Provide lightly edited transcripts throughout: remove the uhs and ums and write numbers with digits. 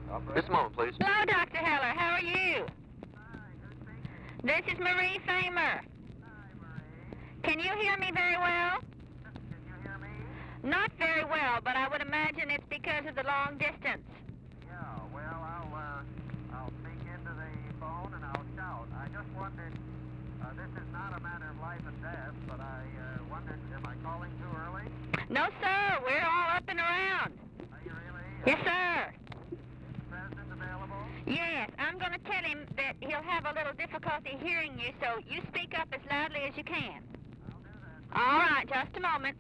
Just a moment, please. Hello, Dr. Heller. How are you? This is Marie Famer. Can you hear me very well? Can you hear me? Not very well, but I would imagine it's because of the long distance. Yeah, well, I'll speak into the phone and I'll shout. I just wondered, this is not a matter of life and death, but I wondered, am I calling too early? No, sir. We're all up and around. Are you really? Yes, sir. Is the president available? Yes, I'm going to tell him that he'll have a little difficulty hearing you, so you speak up as loudly as you can. I'll do that. All right, just a moment.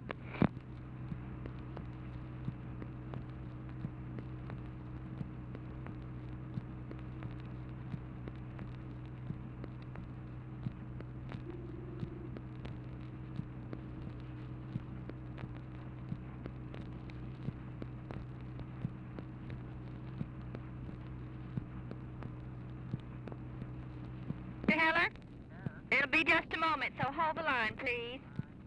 Mr. Heller? It'll be just a moment, so hold the line, please.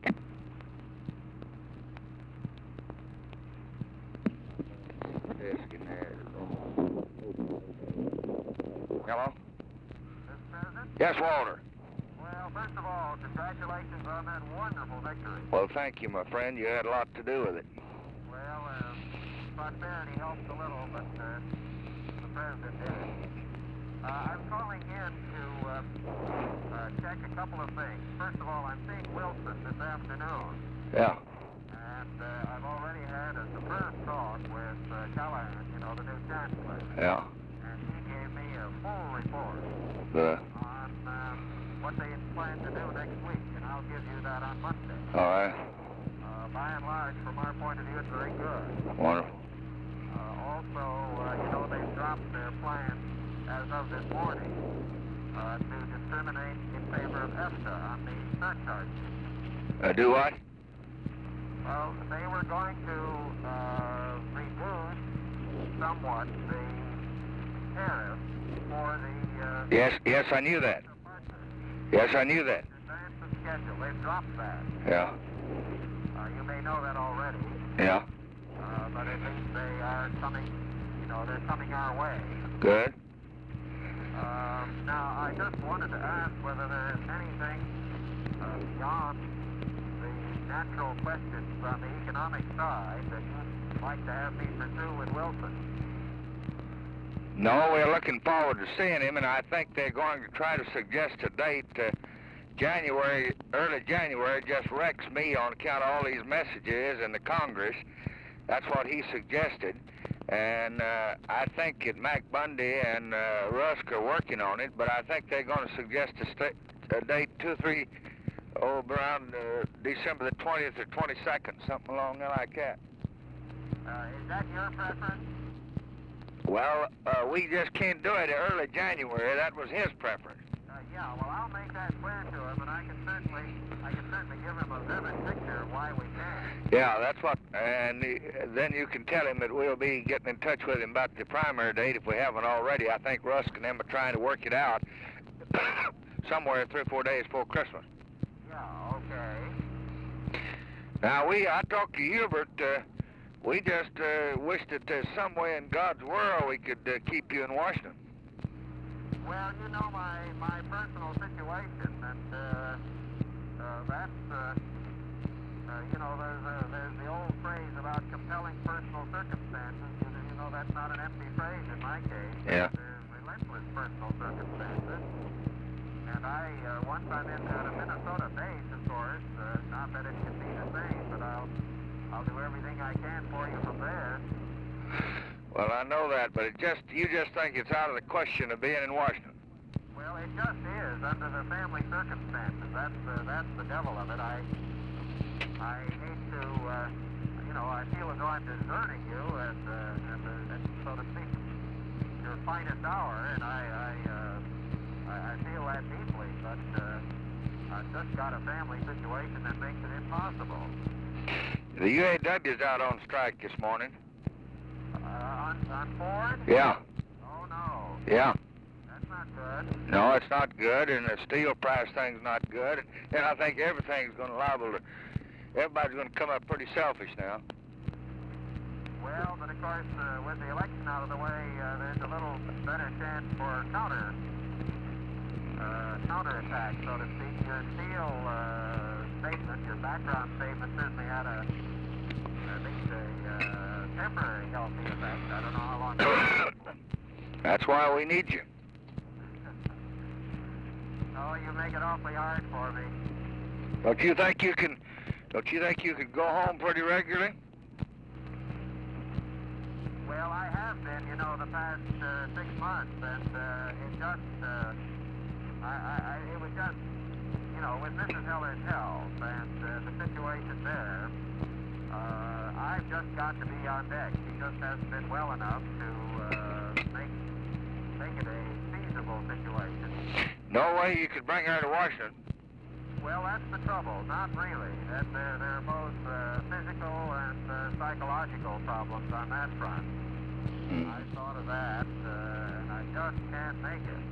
Hello? Mr. President? Yes, Walter. Well, first of all, congratulations on that wonderful victory. Well, thank you, my friend. You had a lot to do with it. Well, prosperity helped a little, but the president did it. I'm calling in to check a couple of things. First of all, I'm seeing Wilson this afternoon, Yeah. and I've already had a superb talk with Callahan, you know, the new chancellor, Yeah. and he gave me a full report The, on what they plan to do next week, and I'll give you that on Monday. all right. By and large, from our point of view, it's very good. Wonderful. Also, you know, they've dropped their plans as of this morning to discriminate in favor of EFTA on the surcharges. Do what? Well, they were going to reduce somewhat the tariff for the... Yes, I knew that. Yes, I knew that. Advance the schedule. They've dropped that. Yeah. You may know that already. Yeah. But at least they are coming, you know, they're coming our way. Good. Now, I just wanted to ask whether there is anything beyond the natural questions on the economic side that you'd like to have me pursue with Wilson. No, we're looking forward to seeing him, and I think they're going to try to suggest a date. January, early January, just wrecks me on account of all these messages in the Congress. That's what he suggested. And I think that Mac Bundy and Rusk are working on it, but I think they're going to suggest a date 2 or 3, around December the 20th or 22nd, something along like that. Is that your preference? Well, we just can't do it early January. That was his preference. Yeah, well, I'll make that clear to him, and I can certainly give him a vivid picture of why we can't. Yeah, that's what, and then you can tell him that we'll be getting in touch with him about the primary date if we haven't already. I think Rusk and them are trying to work it out somewhere 3 or 4 days before Christmas. Yeah, okay. Now, I talked to Hubert. We just wish that there's some way in God's world we could keep you in Washington. Well, you know my personal situation, and that's you know, there's the old phrase about compelling personal circumstances. You know, that's not an empty phrase in my case. Yeah. There's relentless personal circumstances, and once I'm in at a Minnesota base, of course, not that it can be the same, but I'll do everything I can for you from there. Well, I know that, but you just think it's out of the question of being in Washington. Well, it just is under the family circumstances. That's the devil of it. I hate to, you know, I feel as though I'm deserting you at so to speak, your finest hour, and I feel that deeply. But I've just got a family situation that makes it impossible. The UAW's out on strike this morning. On Ford? Yeah. Oh, no. Yeah. That's not good. No, it's not good, and the steel price thing's not good, and I think everything's going to everybody's going to come up pretty selfish now. Well, but of course, with the election out of the way, there's a little better chance for counterattack, so to speak. Your Steele statement, your background statement, certainly had at least a temporary healthy effect. I don't know how long. That's why we need you. Oh, you make it awfully hard for me. Don't you think you can go home pretty regularly? Well, I have been, the past 6 months, and it just, it was just, with Mrs. Heller's health and the situation there, I've just got to be on deck. She just hasn't been well enough to make it a feasible situation. No way you could bring her to Washington. Well, that's the trouble. Not really. That there are both physical and psychological problems on that front. I thought of that, and I just can't make it.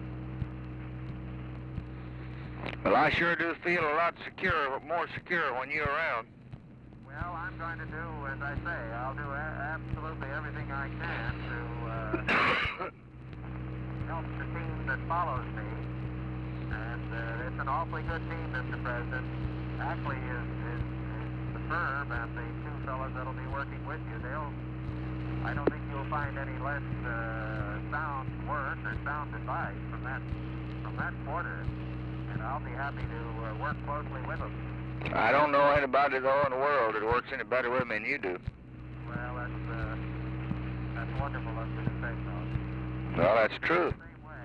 Well, I sure do feel a lot more secure when you're around. Well, I'm going to do, as I say, I'll do absolutely everything I can to help the team that follows me. And it's an awfully good team, Mr. President. Ackley is superb, and the two fellows that'll be working with you, I don't think you'll find any less sound work or sound advice from that quarter. And I'll be happy to work closely with them. I don't know anybody though in the world that works any better with me than you do. Well, that's wonderful of you to say so. Well, that's true. Same way,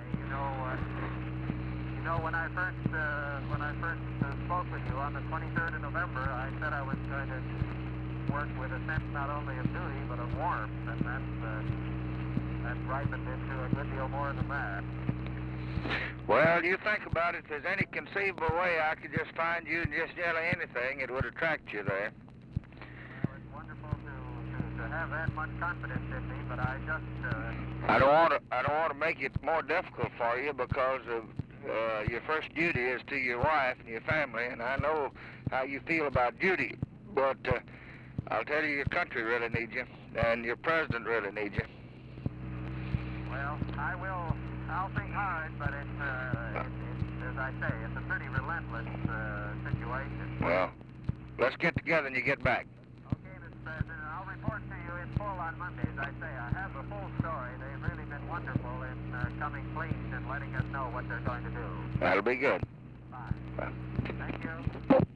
when I first spoke with you on the 23rd of November, I said I was going to work with a sense not only of duty but of warmth, and that's ripened into a good deal more than that. Well, you think about it, if there's any conceivable way I could just find you and just yell anything, it would attract you there. Well, it's wonderful to have that much confidence in me, but I just... I don't want to make it more difficult for you because of your first duty is to your wife and your family, and I know how you feel about duty. But I'll tell you, your country really needs you, and your president really needs you. Well, I'll think hard, but it's as I say, it's a pretty relentless situation. Well, let's get together and you get back. Okay, Mr. President, I'll report to you in full on Monday. As I say, I have the full story. They've really been wonderful in coming clean and letting us know what they're going to do. That'll be good. Bye. Well. Thank you.